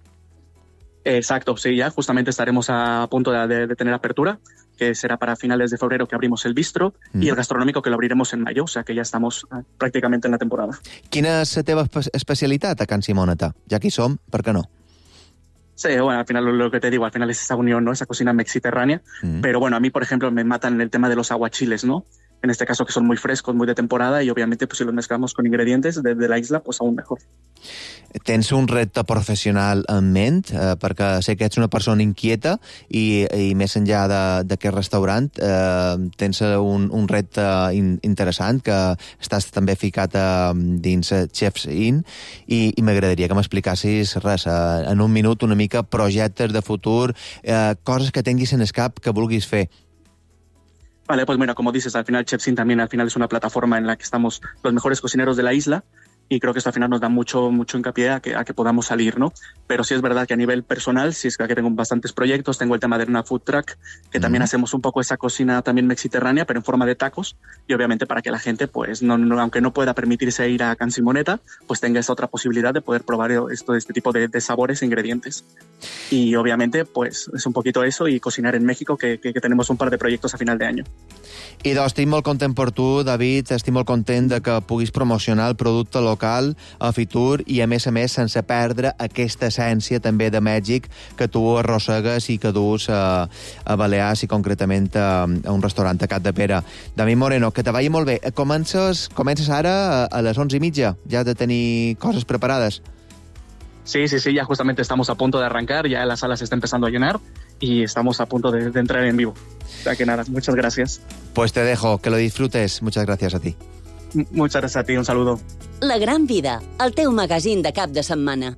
Exacto, sí, ya justamente estaremos a punto de tener apertura, que será para finales de febrero que abrimos el bistro y el gastronómico que lo abriremos en mayo, o sea que ya estamos prácticamente en la temporada.
Quina és la teva especialitat a Can Simoneta? Ja que hi som, per què no?
Sí, bueno, al final lo que te digo, al final es esa unión, ¿no? Esa cocina mexiterránea. Pero bueno, a mí, por ejemplo, me matan el tema de los aguachiles, ¿no? En este caso que son muy frescos, muy de temporada y obviamente pues si los mezclamos con ingredientes de la isla, pues aún mejor.
Tens un repte professional en ment, perquè sé que ets una persona inquieta i més enllà d'aquest restaurant tens un repte interessant que estàs també ficat dins Chefs Inn i m'agradaria que m'explicassis res, en un minut una mica projectes de futur, coses que tinguis en el cap que vulguis fer.
Vale, pues mira, como dices, al final Chefs Inn también al final es una plataforma en la que estamos los mejores cocineros de la isla y creo que esto al final nos da mucho hincapié a que podamos salir, ¿no? Pero sí es verdad que a nivel personal, sí es que tengo bastantes proyectos, tengo el tema de una food truck, que también hacemos un poco esa cocina también mexiterránea, pero en forma de tacos, y obviamente para que la gente, pues, aunque no pueda permitirse ir a Can Simoneta, pues tenga esa otra posibilidad de poder probar este tipo de sabores e ingredientes. Y obviamente, pues, es un poquito eso y cocinar en México, que tenemos un par de proyectos a final de año.
I doncs estic molt content per tu, David, estic molt content de que puguis promocionar el producte local a Fitur i, a més, sense perdre aquesta essència també de Mèxic que tu arrossegues i que dus a Balears i concretament a un restaurant a Capdepera. David Moreno, que te vagi molt bé. Comences ara a les 11:30, ja de tenir coses preparades.
Sí, ya justamente estamos a punto de arrancar, ya la sala se está empezando a llenar y estamos a punto de entrar en vivo. O sea que nada, muchas gracias.
Pues te dejo, que lo disfrutes. Muchas gracias a ti.
Muchas gracias a ti, un saludo.
La Gran Vida, el teu magazín de cap de setmana.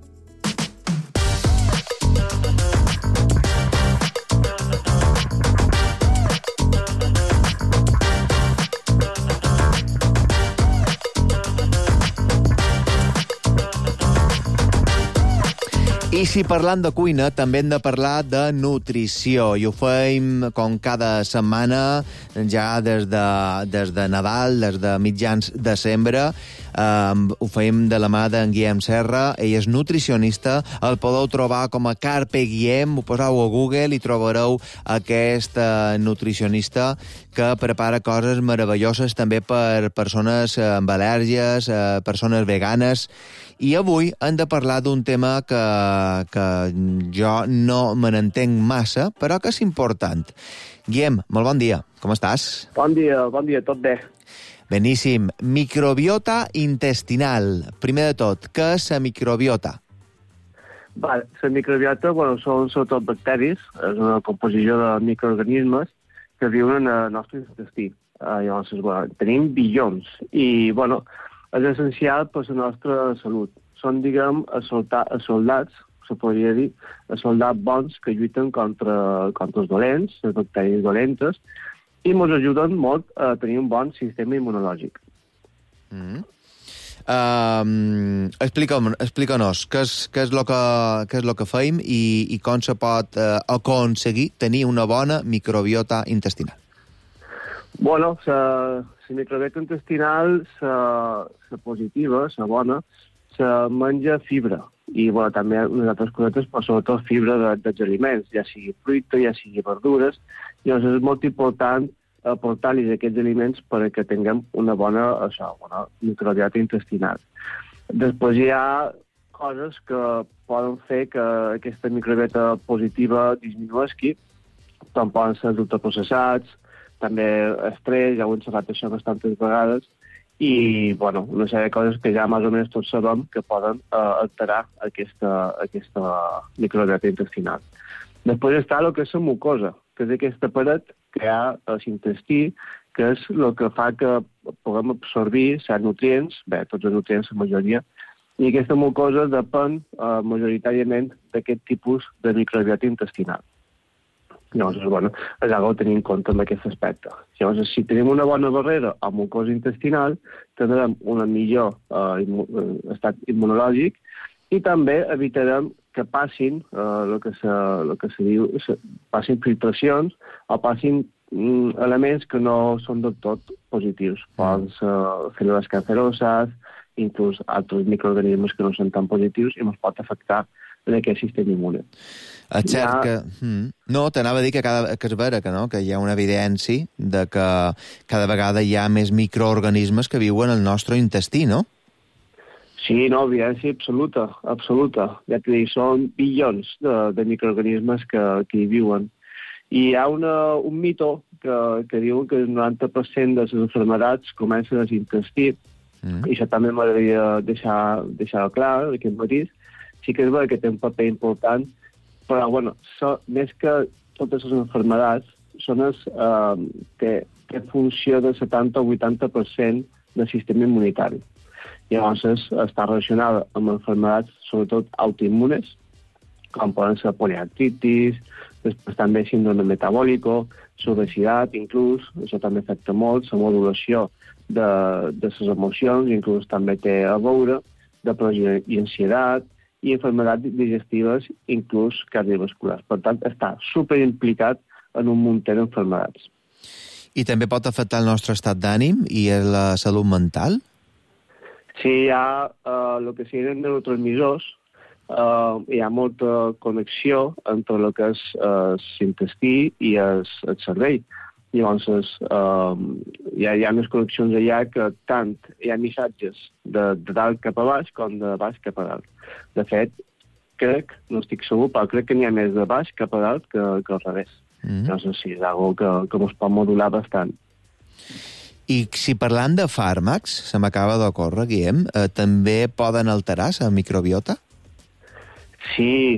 I si parlant de cuina, també hem de parlar de nutrició. I ho fem com cada setmana, ja des de Nadal, des de mitjans de desembre. Ho fem de la mà d'en Guillem Serra. Ell és nutricionista. El podeu trobar com a Carpe Guillem. Ho poseu a Google i trobareu aquest nutricionista que prepara coses meravelloses també per persones amb al·lèrgies, persones veganes. I avui hem de parlar d'un tema que jo no me n'entenc massa, però que és important. Guillem, molt bon dia. Com estàs?
Bon dia, tot bé.
Beníssim. Microbiota intestinal. Primer de tot, què és la microbiota?
La microbiota són sobretot bacteris, és una composició de microorganismes que viuen en el nostre intestí. Llavors, tenim bilions i, és essencial per la nostra salut. Són, soldats, se podria dir, soldats bons que lluiten contra els dolents, les bacteris dolentes, i ens ajuden molt a tenir un bon sistema immunològic.
Explica-nos què és el que fem i com se pot aconseguir tenir una bona microbiota intestinal.
La microbiota intestinal, la positiva, la bona, se menja fibra. I també unes altres cosetes, però sobretot fibra dels aliments, ja sigui fruita, ja sigui verdures. Llavors és molt important aportar-los aquests aliments perquè tinguem una bona microbiota intestinal. Després hi ha coses que poden fer que aquesta microbiota positiva disminueixi, com poden ser els ultraprocessats, també estrès, ja ho hem parlat això bastantes vegades, i una sèrie de coses que ja més o menys tots sabem que poden alterar aquesta microbiota intestinal. Després està el que és la mucosa, que és aquesta paret que hi ha a l'intestí, que és el que fa que puguem absorbir certs nutrients, tots els nutrients, la majoria, I aquesta mucosa depèn majoritàriament d'aquest tipus de microbiota intestinal. Llavors, bueno, és algo a tenir en compte en aquest aspecte. Llavors, si tenim una bona barrera a mucosa intestinal, tindrem un millor estat immunològic i també evitarem que passin el que se diu, passin filtracions o passin elements que no són del tot positius. Poden ser cèl·lules canceroses, inclús altres microorganismes que no són tan positius i ens pot afectar en aquest sistema immune.
És cert que... No, t'anava a dir que és vera que hi ha una evidència de que cada vegada hi ha més microorganismes que viuen al nostre intestí, no?
Sí, no, evidència absoluta. Ja t'he dit, són bilions de microorganismes que hi viuen. I hi ha un mito que diu que el 90% de les malalties comencen a l'intestí, i això també m'agradaria deixar clar, aquest matís. Sí que és vera que té un paper important, però, bueno, més que totes les malalties, són té funció del 70 o 80% del sistema immunitari. Llavors, està relacionada amb malalties, sobretot autoimmunes, com poden ser poliartritis, després també síndrome metabòlico, l'obesitat, inclús, això també afecta molt, la modulació de les emocions, inclús també té a veure depressió i ansietat, i malalties digestives, inclús cardiovasculars. Per tant, està superimplicat en un munt de malalties.
I també pot afectar el nostre estat d'ànim i la salut mental?
Sí, hi ha el que serien neurotransmissors, hi ha molta connexió entre el que és l'intestí i el cervell. Llavors, hi ha unes connexions allà que tant hi ha missatges de dalt cap a baix com de baix cap a dalt. De fet, no estic segur, però crec que n'hi ha més de baix cap a dalt que al revés. Llavors, sí, és una cosa que ens pot modular bastant.
I si parlant de fàrmacs, se m'acaba d'ocórrer, Guillem, també poden alterar la microbiota?
Sí,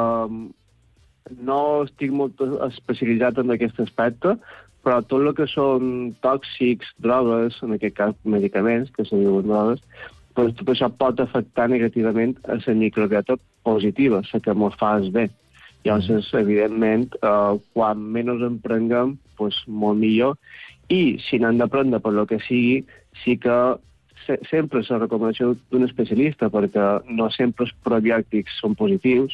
no estic molt especialitzat en aquest aspecte, però tot el que són tòxics, drogues, en aquest cas medicaments, que se diuen drogues, doncs tot això pot afectar negativament a la microbiota positiva, la que ens fa el bé. Llavors, evidentment, quan menys en prenguem, doncs molt millor. I si n'han de prendre per lo que sigui, sí que sempre és la recomanació d'un especialista, perquè no sempre els probiòtics són positius.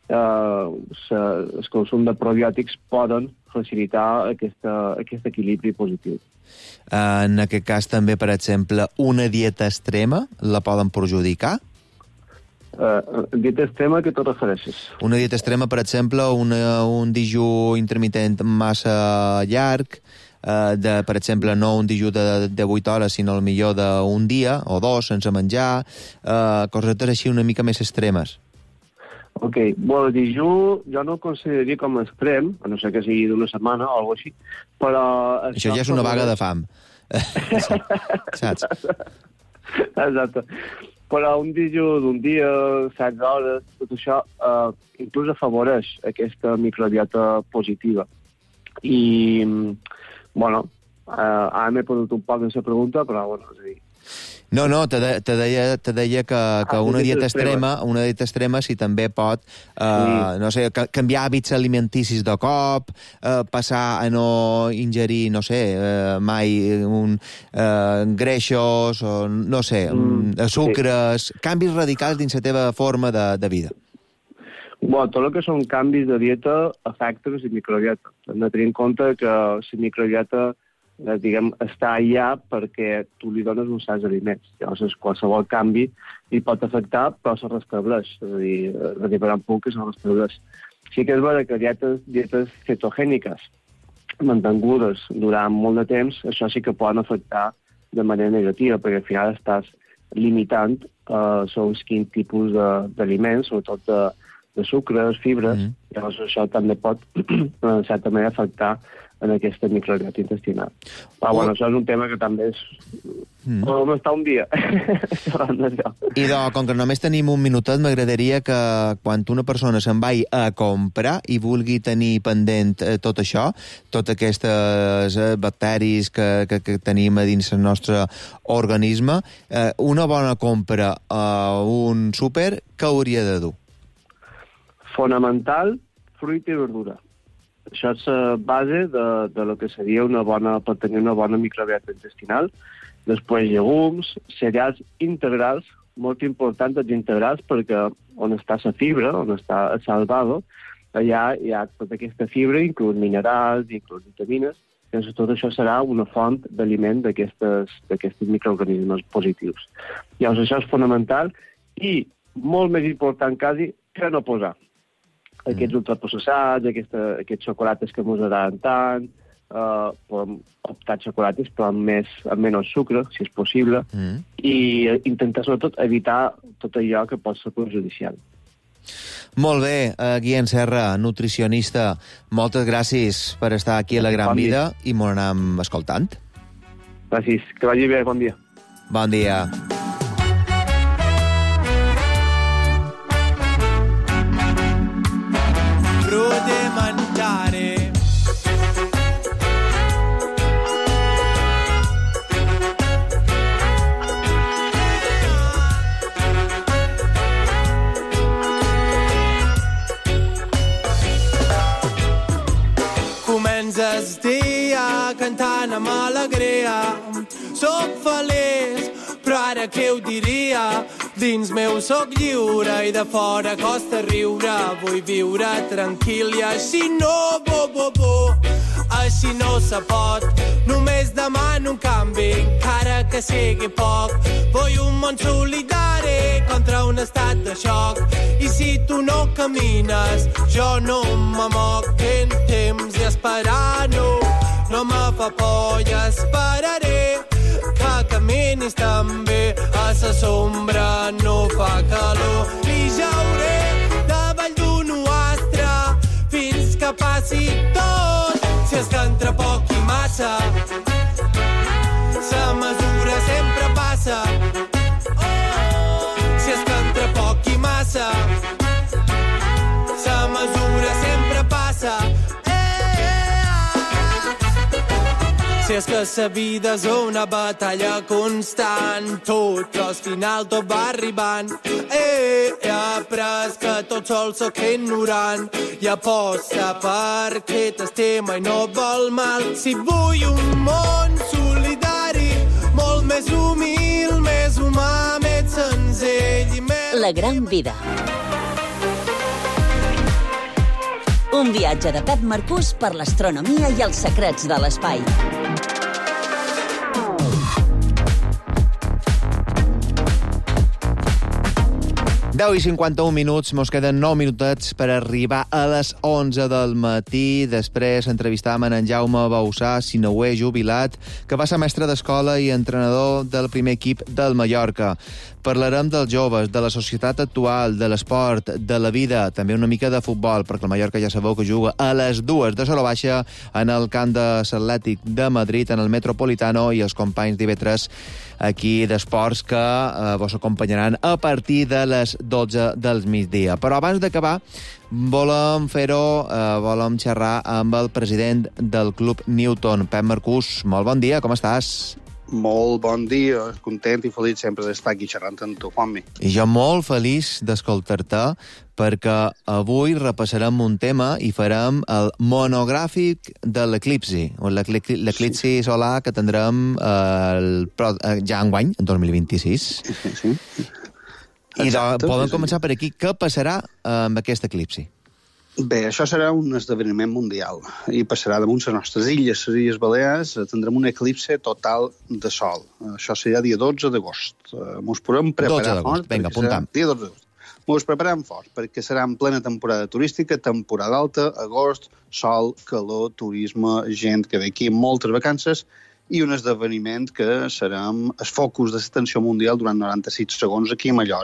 El consum de probiòtics poden facilitar aquest equilibri positiu.
En aquest cas també, per exemple, una dieta extrema la poden perjudicar?
Dieta extrema, que te refereixes?
Una dieta extrema, per exemple, un dijú intermitent massa llarg, per exemple, no un dijú de 8 hores, sinó el millor d'un dia o dos sense menjar, cosetes així una mica més extremes.
Ok, bueno, el dijú jo no el consideraria com a extrem, a no ser que sigui d'una setmana o alguna així, però...
Això ja és una vaga de fam. Saps?
Exacte. Però un dijú d'un dia, 7 hores, tot això, inclús afavoreix aquesta microbiota positiva. I, bueno, ara m'he perdut un poc en la pregunta, però, bueno, és a dir...
No, te deia que una dieta extrema si també pot, no sé, canviar hàbits alimenticis de cop, passar a no ingerir, no sé, mai greixos, o no sé, sucres, canvis radicals dins la teva forma de vida.
Bueno, tot el que són canvis de dieta afecten la microbiota. Hem de tenir en compte que la microbiota està allà perquè tu li dones uns certs aliments. Llavors, qualsevol canvi li pot afectar, però se restableix. És a dir, arribarà un punt que se restableix. Sí que és vera que dietes cetogèniques mantingudes durant molt de temps, això sí que poden afectar de manera negativa, perquè al final estàs limitant segons quin tipus d'aliments, sobretot sucres, fibres, llavors això també pot, en certa manera, afectar en aquesta microbiota intestinal. Però, bueno, això és un tema que també és... Podem estar un dia parlant d'això.
I, com que només tenim un minutet, m'agradaria que quan una persona se'n vagi a comprar i vulgui tenir pendent tot això, totes aquestes bacteris que tenim a dins el nostre organisme, una bona compra a un súper, què hauria de dur?
Fonamental, fruita i verdura. Això és la base de lo que seria per tenir una bona microbiota intestinal. Després, llegums, cereals integrals, molt important els integrals, perquè on està la fibra, on està el salvado, allà hi ha tota aquesta fibra, inclús minerals, inclús vitamines, doncs tot això serà una font d'aliment d'aquests microorganismes positius. Llavors, això és fonamental i molt més important quasi que no posar aquests ultraprocessats, aquests xocolates que ens agraden tant, podem optar xocolates però amb menys sucre, si és possible, i intentar sobretot evitar tot allò que pot ser perjudicial.
Molt bé, Guillem Serra, nutricionista, moltes gràcies per estar aquí a La Gran Vida i m'ho anem escoltant.
Gràcies, que vagi bé, bon dia.
Bon dia.
El dia cantant amb alegria, soc feliç, però ara què ho diria? Dins meu soc lliure i de fora costa riure. Vull viure tranquil i així no, així no se pot. Només demano un canvi, encara que sigui poc. Vull un món solidari contra un estat de xoc. I si tu no camines, jo no m'amoc. En temps i esperar no me fa por i esperaré que caminis també. A la sombra no fa calor i jauré davall d'un astre fins que passi tot. Si és que entre poc i massa la mesura sempre passa. Si és que entre poc i massa la mesura sempre passa. Si és que la vida és una batalla constant, però al final tot va arribant. He après que tot sol sóc ignorant i aposta per aquest tema i no vol mal. Si vull un món solidari, molt més humil, més humà, més senzill i més...
La Gran Vida. Un viatge de Pep Marcús per l'astronomia i els secrets de l'espai.
Deu i 51 minuts, mos queden 9 minutets per arribar a les 11 del matí. Després entrevistàvem en Jaume Bausà, sinauer jubilat, que va ser mestre d'escola i entrenador del primer equip del Mallorca. Parlarem dels joves, de la societat actual, de l'esport, de la vida, també una mica de futbol, perquè el Mallorca ja sabeu que juga a les 2 de l'hora baixa en el camp de l'Atlètic de Madrid, en el Metropolitano, i els companys d'IV3 aquí d'esports que vos acompanyaran a partir de les 12 del migdia. Però abans d'acabar, volem xerrar amb el president del Club Newton, Pep Marcús. Molt bon dia, com estàs?
Molt bon dia, content i feliç sempre d'estar aquí xerrant amb tu, Juanmi.
I jo molt feliç d'escoltar-te, perquè avui repassarem un tema i farem el monogràfic de l'eclipsi, l'eclipsi solar que tindrem ja enguany, en 2026.
Sí.
I podem començar per aquí. Què passarà amb aquest eclipsi?
Bé, això serà un esdeveniment mundial i passarà damunt les nostres illes, les Illes Balears. Tindrem un eclipsi total de sol. Això serà dia 12 d'agost. Mos podem preparar
12 d'agost, vinga, apuntam.
Dia 12 d'agost. Mos preparem fort, perquè serà en plena temporada turística, temporada alta, agost, sol, calor, turisme, gent que ve aquí, moltes vacances, i un esdeveniment que serà el focus de l'atenció mundial durant 96 segons aquí a Mallorca.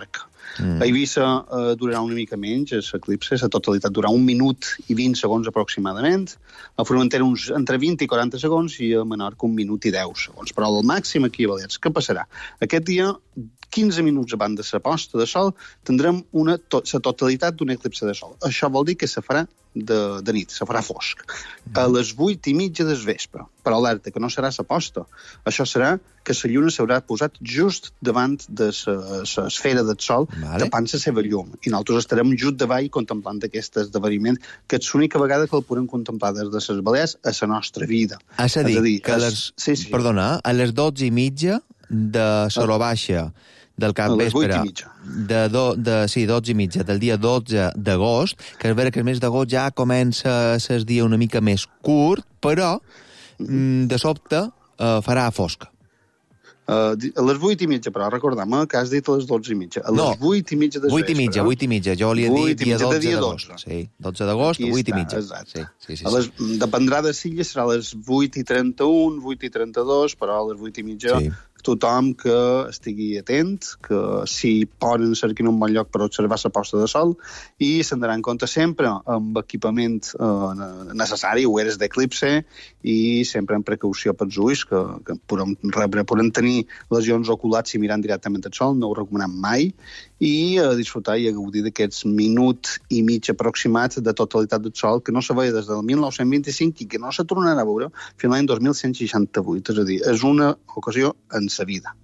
A Eivissa durarà una mica menys, l'eclipse, la totalitat durarà 1 minut i 20 segons aproximadament, a Formentera uns entre 20 i 40 segons i a Menorca 1 minut i 10 segons. Però el màxim aquí a Balears, què passarà? Aquest dia, 15 minuts abans de la posta de sol, tindrem la totalitat d'un eclipse de sol. Això vol dir que se farà de nit, se farà fosc. A les 8:30 del vespre, però alerta, que no serà la posta. Això serà que la lluna s'haurà posat just davant de l'esfera del sol, tapant la seva llum. I nosaltres estarem just davall contemplant aquest esdeveniment, que és l'única vegada que el podem contemplar des de les Balears a la nostra vida.
És a dir, que perdona, a les 12:30 de l'hora baixa del capvespre, de 12:30 del dia 12 d'agost, que és vera que el mes d'agost ja comença el dia una mica més curt, però de sobte farà fosca.
A les 8:30, però recordem que has dit a les 12:30. A les 8:30 de vespre.
8:30, jo li he dit dia 12 d'agost. Sí, 12 d'agost, 8:30.
Dependrà de Silla, serà a les 8:31, 8:32, però a les 8:30 tothom que estigui atent, que si poden cerquin un bon lloc per observar la posta de sol i se'n daran compte sempre amb equipament necessari, ulleres d'eclipse i sempre amb precaució pels ulls, que podem tenir lesions oculars si mirant directament al sol, no ho recomanem mai, i a disfrutar i a gaudir d'aquests minut i mig aproximat de totalitat del sol que no se veia des del 1925 i que no se tornarà a veure fins l'any 2168. És a dir, és una ocasió en sa vida.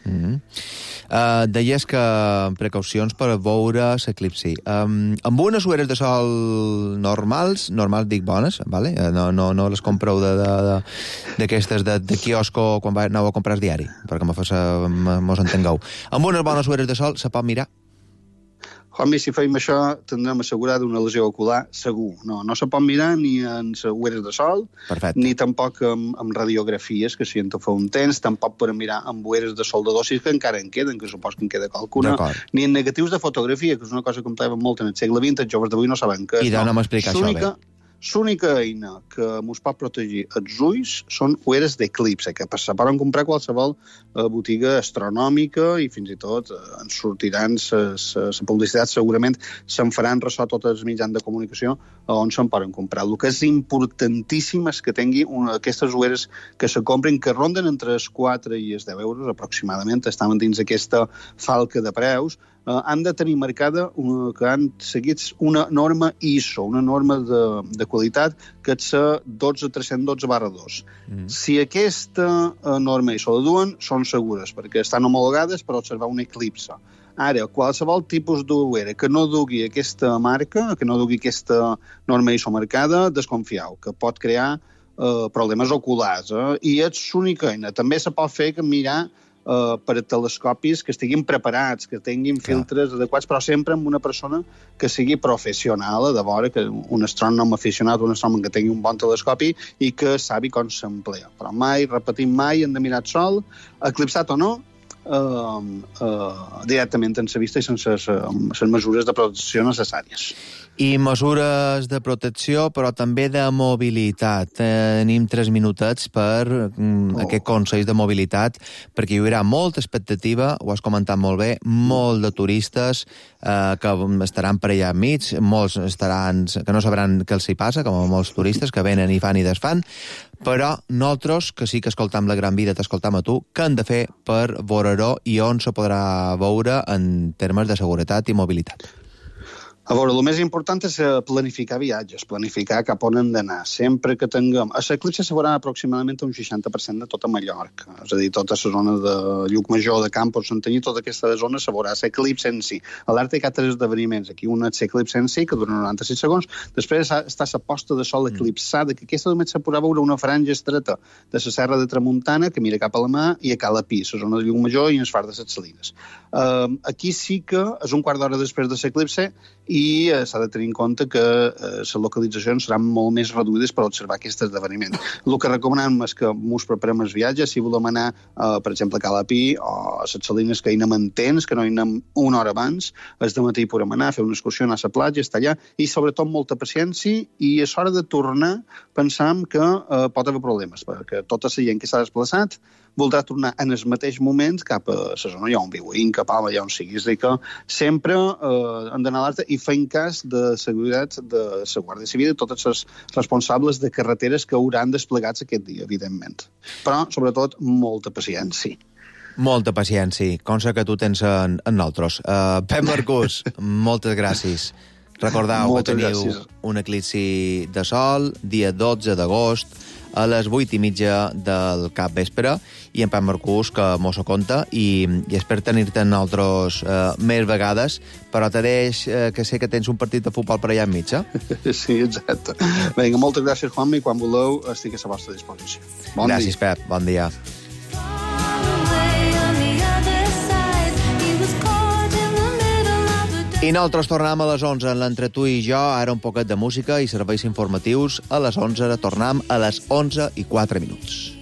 Deies que precaucions per veure l'eclipsi. Amb unes ulleres de sol normals dic bones, vale? No les compreu d'aquestes de quiosco quan aneu a comprar el diari, perquè mos entengueu. Amb unes bones ulleres de sol se pot mirar?
Juanmi, si feim això, tindrem assegurada una lesió ocular segur. No se pot mirar ni en ulleres de sol, ni tampoc amb radiografies, que si en fa un temps, tampoc podem mirar amb ulleres de sol de dosis, que encara en queden, que supos que en queda qualcuna, ni en negatius de fotografia, que és una cosa que empleaven molt en el segle XX, els joves d'avui no saben què és.
I dona'm explicar això bé.
L'única eina que ens pot protegir els ulls són ulleres d'eclipse, que se poden comprar a qualsevol botiga astronòmica i fins i tot ens sortiran la publicitat, segurament se'n faran ressò tots els mitjans de comunicació on se'n poden comprar. El que és importantíssim és que tingui aquestes ulleres que se compren, que ronden entre els 4 i els 10 euros aproximadament, estaven dins aquesta falca de preus, han de tenir marcada que han seguit una norma ISO, una norma de qualitat que és la 12312/2. Si aquesta norma ISO la duen, són segures, perquè estan homologades per observar un eclipse. Ara, qualsevol tipus d'ullera que no dugui aquesta marca, que no dugui aquesta norma ISO marcada, desconfieu, que pot crear problemes oculars. I és l'única eina. També se pot fer que mirar per a telescopis que estiguin preparats, que tinguin filtres adequats, però sempre amb una persona que sigui professional, de vora, que un astrònom aficionat, un astrònom que tingui un bon telescopi i que sabi com s'emplea. Però mai, repetim, mai hem de mirar el sol, eclipsat o no, directament en la vista i sense les mesures de protecció necessàries.
I mesures de protecció, però també de mobilitat. Tenim 3 minutets per aquest consell de mobilitat, perquè hi haurà molta expectativa, ho has comentat molt bé, molt de turistes que estaran per allà enmig, molts estaran que no sabran què els hi passa, com molts turistes que venen i fan i desfan, però nosaltres, que sí que escoltam la Gran Vida, t'escoltam a tu, què hem de fer per veure-ho i on se podrà veure en termes de seguretat i mobilitat?
A veure, el més important és planificar viatges, planificar cap on hem d'anar. Sempre que tinguem... A l'eclipse se veurà aproximadament un 60% de tota Mallorca. És a dir, tota la zona de Llucmajor, de Campos, Santanyí, tota aquesta zona se veurà l'eclipse en si. A l'Arta hi ha 3 esdeveniments. Aquí un és l'eclipse en si, que dura 96 segons. Després està la posta de sol eclipsada, que aquesta només se podrà veure una franja estreta de la Serra de Tramuntana, que mira cap a la mà, i a Cala Pi, la zona de Llucmajor i en el Far de les Salines. Aquí sí que és un quart d'hora després de l'eclipse i s'ha de tenir en compte que les localitzacions seran molt més reduïdes per observar aquest esdeveniment. El que recomanem és que ens preparem els viatges, si volem anar, per exemple, a Cala Pi o a les Salines, que hi anem en temps, que no hi anem una hora abans, és de matí podem anar, fer una excursió, anar a la platja, estar allà, i sobretot molta paciència, i és hora de tornar, pensam que pot haver problemes, perquè tota la gent que s'ha desplaçat voldrà tornar en el mateix moment cap a la zona allà on viu, Inca, Palma, allà on sigui. És a dir, que sempre hem d'anar alerta i fent cas de seguretat de la Guàrdia Civil i tots els responsables de carreteres que hauran desplegats aquest dia, evidentment. Però, sobretot, molta paciència.
Molta paciència, consta que tu tens en nosaltres. Pep Marcús, moltes gràcies. Recordeu que teniu un eclipsi de sol, dia 12 d'agost, a les 8:30 del capvespre, i en Pep Marcús, que mos ho conta, i espero tenir-te en nosaltres més vegades, però te deix que sé que tens un partit de futbol per allà enmig,
Sí, exacte. Vinga, moltes gràcies, Juanma, i quan voleu estic a la vostra disposició.
Gràcies, Pep, bon dia. I nosaltres tornem a les 11 en l'Entre tu i jo, ara un poquet de música i serveis informatius. A les 11 tornem a les 11:04.